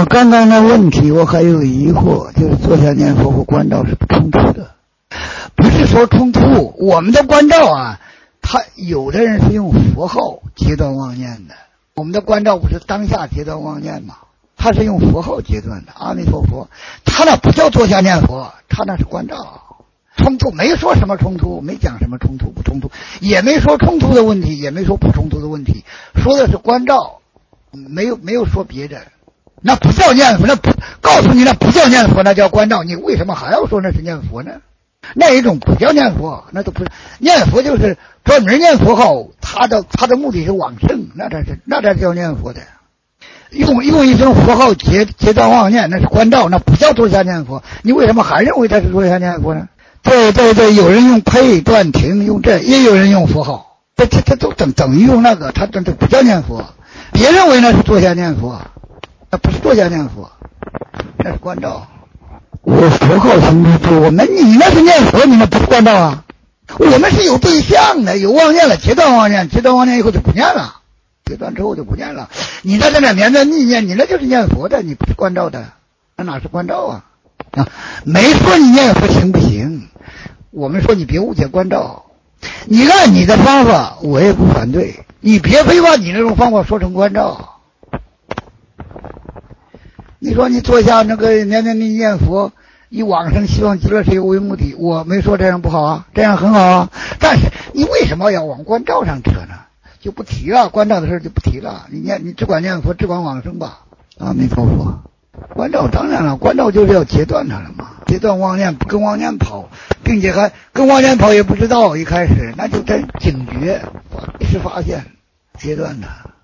刚刚的问题我还有疑惑，就是坐下念佛和关照是不冲突的。不是说冲突，我们的关照啊，他有的人是用佛号截断妄念的，我们的关照不是当下截断妄念吗？他是用佛号截断的，阿弥陀佛，他那不叫坐下念佛，他那是关照。冲突没说什么冲突，没讲什么冲突不冲突，也没说冲突的问题，也没说不冲突的问题，说的是关照，没有说别的。那不叫念佛，那不告诉你那不叫念佛，那叫关照，你为什么还要说那是念佛呢？那一种不叫念佛，那都不是念佛，就是专门念佛号，他的目的是往生，那才叫念佛的。用一声佛号截断妄念，那是关照，那不叫坐下念佛。你为什么还认为他是坐下念佛呢？对，有人用配断停，用这，也有人用佛号，这都等于用那个，他这不叫念佛。别认为那是坐下念佛，那不是坐下念佛，那是关照。我佛号行不住，你那是念佛，你那不是关照啊。我们是有对象的，有妄念了，截断妄念以后就不念了，截断之后就不念了。你在那念着逆念，你那就是念佛的，你不是关照的，那哪是关照啊？没说你念佛行不行，我们说你别误解关照，你按你的方法我也不反对，你别非把你那种方法说成关照。你说你坐下那个念佛，以往生希望极乐世界为目的，我没说这样不好啊，这样很好啊。但是你为什么要往关照上扯呢？就不提了，关照的事就不提了。你只管念佛，只管往生吧。阿弥陀佛。关照当然了，关照就是要截断它了嘛，截断妄念，不跟妄念跑，并且还跟妄念跑也不知道，一开始那就得警觉，一时发现，截断它。